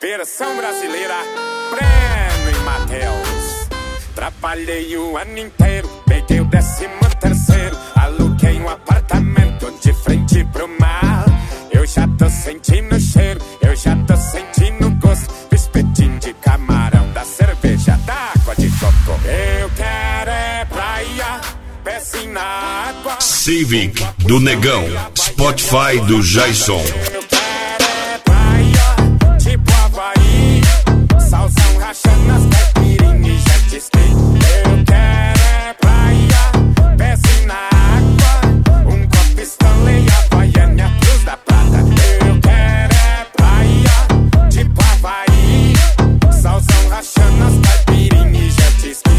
Versão brasileira, Breno e Matheus. Trabalhei o ano inteiro, peguei o 13º, aluguei um apartamento de frente pro mar. Eu já tô sentindo o cheiro, eu já tô sentindo o gosto do espetinho de camarão, da cerveja, da água de coco. Eu quero é praia, pecinho na água. Civic do Negão, Spotify do Jason. Eu quero é praia, tipo Havaí, salsão rachando as caipirinhas e jet ski. Eu quero é praia, pezinho na água, um copo Stanley, Havaiana, Cruz da Prata. Eu quero é praia, tipo Havaí, salsão rachando as caipirinhas e jet ski.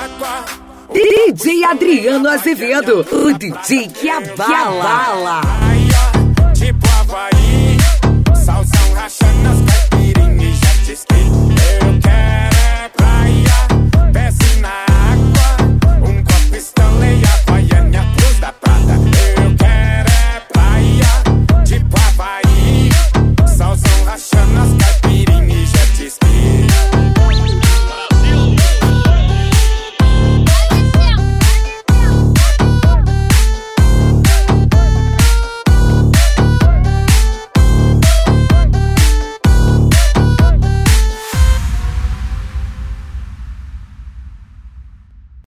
DJ Adriano Azevedo, o DJ que abala.